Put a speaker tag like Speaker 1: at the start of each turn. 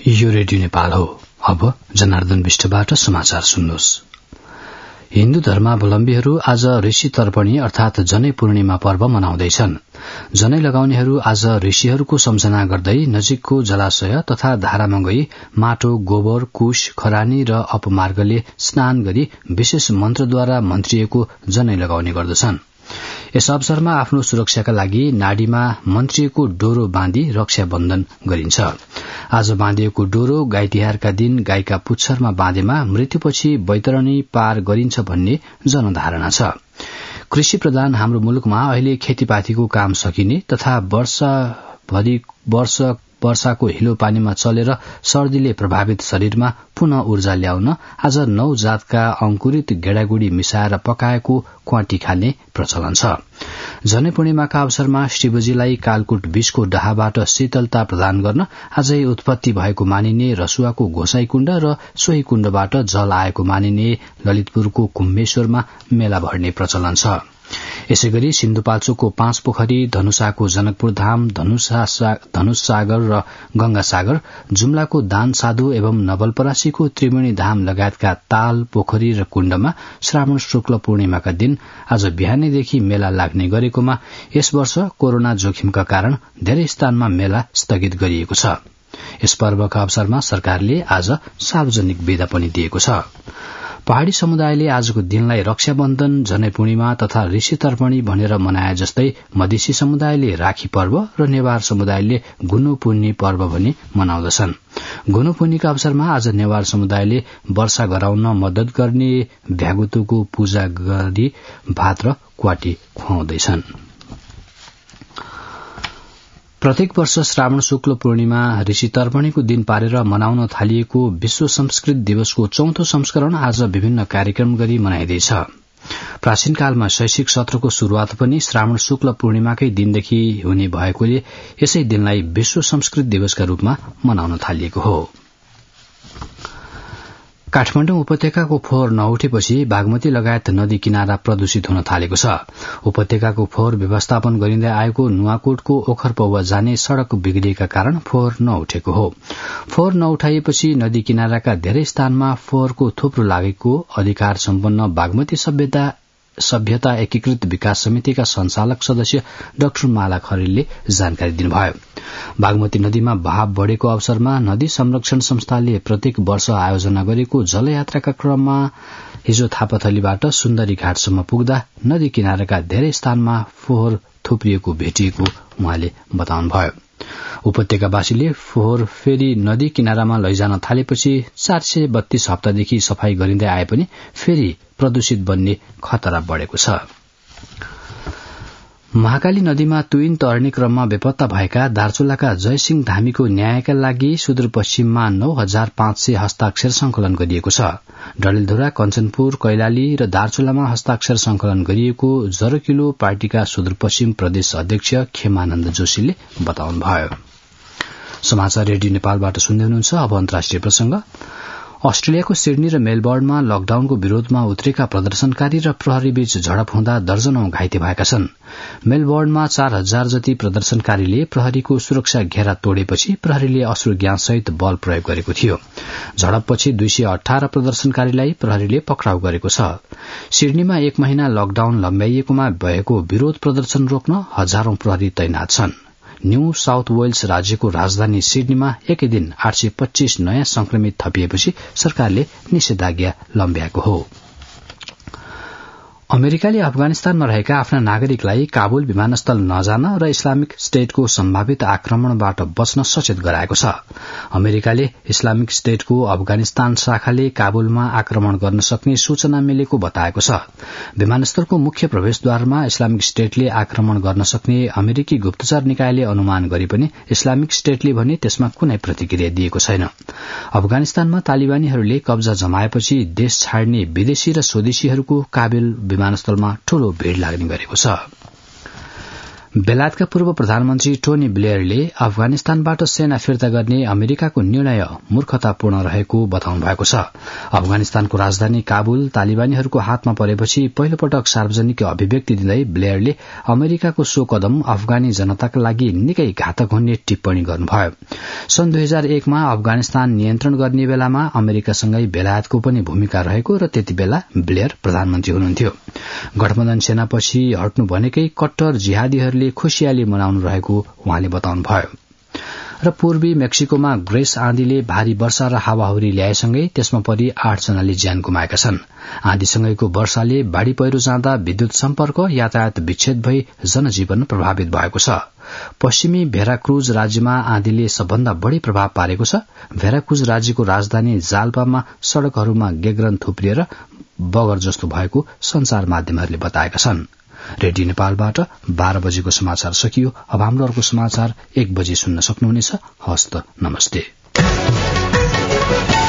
Speaker 1: यो रेडियो नेपाल हो। अब जनार्दन विष्टबाट समाचार सुन्नुहोस्। हिन्दू धर्मावलम्बीहरू आज ऋषि तर्पणी अर्थात जनै पूर्णिमा पर्व मनाउँदैछन्। जनै लगाउनेहरू आज ऋषिहरूको सम्झना गर्दै नजिकको जलाशय तथा धारामा गई माटो, गोबर, कुश, खरानी र अपमार्गले स्नान गरी विशेष मन्त्रद्वारा मन्त्रिएको जनै लगाउने गर्दछन्। यस अवसरमा आफ्नो सुरक्षाका लागि नाडीमा मन्त्रिएको डोरो बाँधी रक्षा बन्धन गरिन्छ। आज बाँधिएको डोरो गाई तिहारका दिन गाईका पुच्छरमा बाँधेमा मृत्युपछि वैतरणी पार गरिन्छ भन्ने जनधारणा छ। कृषि प्रधान हाम्रो मुलुकमा अहिले खेतीपातीको काम सकिने तथा वर्षाको हिलो पानीमा चलेर सर्दीले प्रभावित शरीरमा पुनः ऊर्जा ल्याउन आज 9 जातका अंकुरित गेडागुडी मिसाएर पकाएको क्वाटी खाने प्रचलन छ। जनै पूर्णिमाका अवसरमा शिवजीलाई कालकुट विषको डाहाबाट शीतलता प्रदान गर्न आजै उत्पत्ति भएको मानिने रसुवाको घोसाई कुण्ड र सोही कुण्डबाट जल आएको मानिने ललितपुरको कुम्भेश्वरमा मेला भर्ने प्रचलन छ। यसैगरी सिन्धुपाल्चोकको 5 पोखरी, धनुषाको जनकपुर धाम, धनुष सागर र गंगा सागर, जुम्लाको दान साधु एवं नवलपरासीको त्रिवेणी धाम लगायतका ताल, पोखरी र कुण्डमा श्रावण शुक्ल पूर्णिमाका दिन आज बिहानैदेखि मेला लाग्ने गरेकोमा यस वर्ष कोरोना जोखिमका कारण धेरै स्थानमा मेला स्थगित गरिएको छ। यस पर्वका अवसरमा सरकारले आज सार्वजनिक बिदा पनि दिएको छ। पहाड़ी समुदायले आजको दिनलाई रक्षाबन्धन, जनै पूर्णिमा तथा ऋषि तर्पणी भनेर मनाए जस्तै मधेसी समुदायले राखी पर्व र नेवार समुदायले गुनु पुन्नी पर्व भनी मनाउँदछन्। गुनु पुन्नीका अवसरमा आज नेवार समुदायले वर्षा गराउन मद्दत गर्ने भ्यागुतुको पूजा गरी भात र क्वाटी खुवाउँदैछन्। प्रत्येक वर्ष श्रावण शुक्ल पूर्णिमा ऋषि तर्पणीको दिन पारेर मनाउन थालिएको विश्व संस्कृत दिवसको 4औं संस्करण आज विभिन्न कार्यक्रम गरी मनाइँदैछ। प्राचीन कालमा शैक्षिक सत्रको शुरूआत पनि श्रावण शुक्ल पूर्णिमाकै दिनदेखि हुने भएकोले यसै दिनलाई विश्व संस्कृत दिवसका रूपमा मनाउन थालिएको हो। काठमाडौँ उपत्यकाको फोहोर नउठेपछि बागमती लगायत नदी किनारा प्रदूषित हुन थालेको छ। उपत्यकाको फोहोर व्यवस्थापन गरिँदै आएको नुवाकोटको ओखरपौवा जाने सड़क बिग्रिएका कारण फोहोर नउठेको हो। फोहोर नउठाइएपछि नदी किनाराका धेरै स्थानमा फोहोरको थुप्रो लागेको अधिकार सम्पन्न बागमती सभ्यता एकीकृत विकास समितिका संचालक सदस्य डाक्टर माला खरेलले जानकारी दिनुभयो। बागमती नदीमा बहाव बढ़ेको अवसरमा नदी संरक्षण संस्थाले प्रत्येक वर्ष आयोजना गरेको जलयात्राका क्रममा हिजो थापाथलीबाट सुन्दरी घाटसम्म पुग्दा नदी किनाराका धेरै स्थानमा फोहोर थुप्रिएको भेटिएको उहाँले बताउनुभयो। उपत्यकावासीले फोहोर फेरि नदी किनारामा लैजान थालेपछि 432 हप्तादेखि सफाई गरिँदै आए पनि फेरि प्रदूषित बन्ने खतरा बढ़ेको छ। महाकाली नदीमा तुइन तर्ने क्रममा बेपत्ता भएका दार्चुलाका जयसिंह धामीको न्यायका लागि सुदूरपश्चिममा 9500 हस्ताक्षर संकलन गरिएको छ। डडेलधुरा, कञ्चनपुर, कैलाली र दार्चुलामा हस्ताक्षर संकलन गरिएको जरकिलो पार्टीका सुदूरपश्चिम प्रदेश अध्यक्ष खेमानन्द जोशीले बताउनुभयो। समाचार रेडियो नेपालबाट सुन्दै हुनुहुन्छ। अब अन्तर्राष्ट्रिय प्रसंग। अस्ट्रेलियाको सिडनी र मेलबर्नमा लकडाउनको विरोधमा उत्रेका प्रदर्शनकारी र प्रहरीबीच झडप हुँदा दर्जनौं घाइते भएका छन्। मेलबर्नमा 4000 जति प्रदर्शनकारीले प्रहरीको सुरक्षा घेरा तोडेपछि प्रहरीले अश्रु ग्याससहित बल प्रयोग गरेको थियो। झडपपछि 218 प्रदर्शनकारीलाई प्रहरीले पक्राउ गरेको छ। सिडनीमा 1 महिना लकडाउन लम्ब्याइएकोमा भएको विरोध प्रदर्शन रोक्न हजारौं प्रहरी तैनात छन्। न्यू साउथ वेल्स राज्यको राजधानी सिडनीमा एकै दिन 825 नयाँ संक्रमित थपिएपछि सरकारले निषेधाज्ञा लम्ब्याएको हो। अमेरिकाले अफगानिस्तानमा रहेका आफ्ना नागरिकलाई काबुल विमानस्थल नजान र इस्लामिक स्टेटको सम्भावित आक्रमणबाट बच्न सचेत गराएको छ। अमेरिकाले इस्लामिक स्टेटको अफगानिस्तान शाखाले काबुलमा आक्रमण गर्न सक्ने सूचना मिलेको बताएको छ। विमानस्थलको मुख्य प्रवेशद्वारमा इस्लामिक स्टेटले आक्रमण गर्न सक्ने अमेरिकी गुप्तचर निकायले अनुमान गरे पनि इस्लामिक स्टेटले भने त्यसमा कुनै प्रतिक्रिया दिएको छैन। अफगानिस्तानमा तालिबानीहरूले कब्जा जमाएपछि देश छाड्ने विदेशी र स्वदेशीहरूको काबुल विमानस्थलमा ठूलो भीड़ लाग्ने गरेको छ। बेलायतका पूर्व प्रधानमन्त्री टोनी ब्लेयरले अफगानिस्तानबाट सेना फिर्ता गर्ने अमेरिकाको निर्णय मूर्खतापूर्ण रहेको बताउनु भएको छ। अफगानिस्तानको राजधानी काबुल तालिबानीहरूको हातमा परेपछि पहिलो पटक सार्वजनिक अभिव्यक्ति दिँदै ब्लेयरले अमेरिकाको सो कदम अफगानी जनताका लागि निकै घातक हुने टिप्पणी गर्नुभयो। सन् 2001 मा अफगानिस्तान नियन्त्रण गर्ने बेलामा अमेरिकासँगै बेलायतको पनि भूमिका रहेको र त्यति बेला ब्लेयर प्रधानमन्त्री हुनुहुन्थ्यो। गठबन्धन सेनापछि हट्नु भनेकै कट्टर जिहादीहरूले खुशियाली मनाउनु रहेको उहाँले बताउनुभयो। र पूर्वी मेक्सिकोमा ग्रेस आँधीले भारी वर्षा र हावाहुरी ल्याएसँगै त्यसमा परि 8 जनाले ज्यान गुमाएका छन्। आँधीसँगैको वर्षाले बाढ़ी पहिरो जाँदा विद्युत सम्पर्क यातायात विच्छेद भई जनजीवन प्रभावित भएको छ। पश्चिमी भेराक्रुज राज्यमा आँधीले सबभन्दा बढ़ी प्रभाव पारेको छ। भेराक्रुज राज्यको राजधानी जाल्पामा सड़कहरूमा गेग्रन थुप्रिएर बगर जस्तो भएको संचार माध्यमहरूले बताएका छन्। रेडियो नेपालबाट 12 बजेको समाचार सकियो। अब हाम्रो अर्को समाचार 1 बजे सुन्न सक्नुहुनेछ। हस्त नमस्ते।